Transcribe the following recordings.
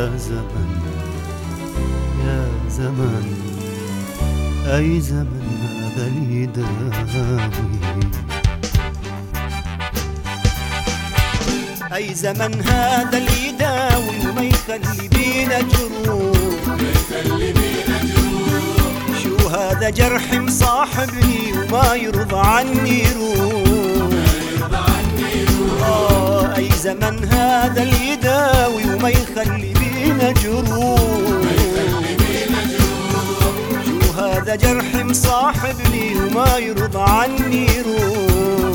يا زمن يا زمن أي زمن هذا اللي يداوي، أي زمن هذا اللي يداوي وما يخلي بينا جروح، شو هذا جرح مصاحبني وما يرضى عني روح، أي زمن هذا اللي يداوي وما يخلي بينا جروح، شو هذا جرح مصاحبني وما يرضى عني روح،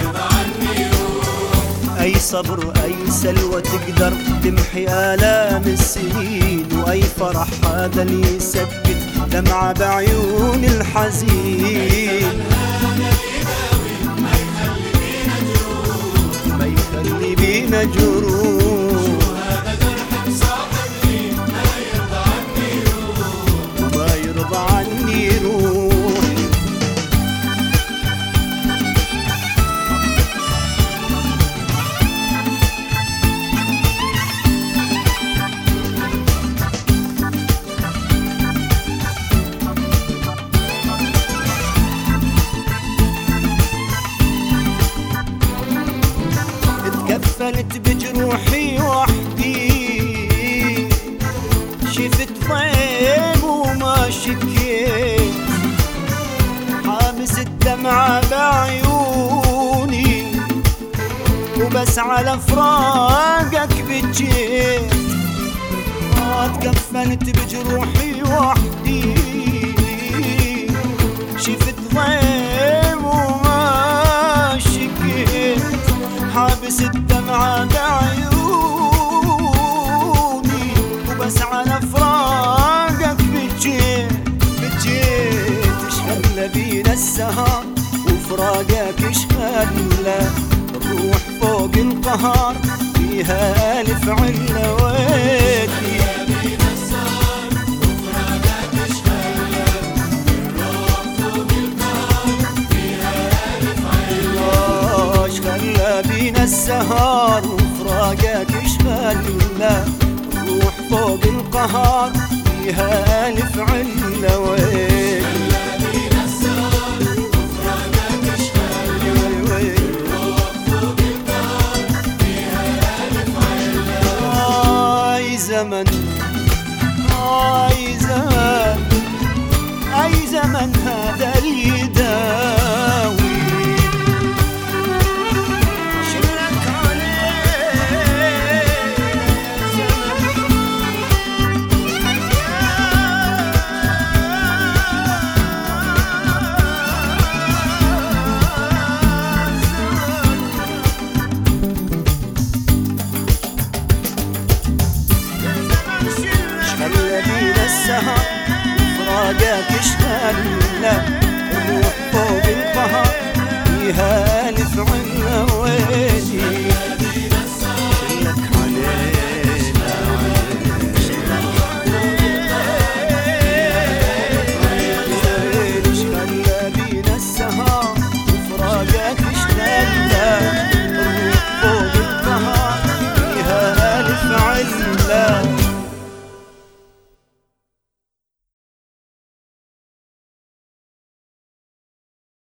أي صبر أي سلوى تقدر تمحي آلام السنين، وأي فرح هذا اللي يسكت دمعة بعيون الحزين، ما يخلي بينا جروح، ما يرضى عني روح. تكفلت بجروحي وحدي، شفت ضيم وما شكيت، حابس الدمعة بعيوني وبس على فراقك بجيت، تكفلت بجروحي وحدي، شفت ضيم وما شكيت، حابس الدمعة بعيوني وبس على فراقك بجيت، ايش خلى بينا السهر وفراقك ايش خلى الروح فوق القهر فيها ألف علة، ويلي بينا السهر وفراقك ايش خلى الروح فوق القهر فيها ألف علة، ويلي بينا السهر وفراقك ايش خلى الروح فوق القهر فيها ألف علة، أي زمن أي زمن أي زمن هذا اللي يداوي، السهر وفراقك ايش خلى الروح فوق القهر فيها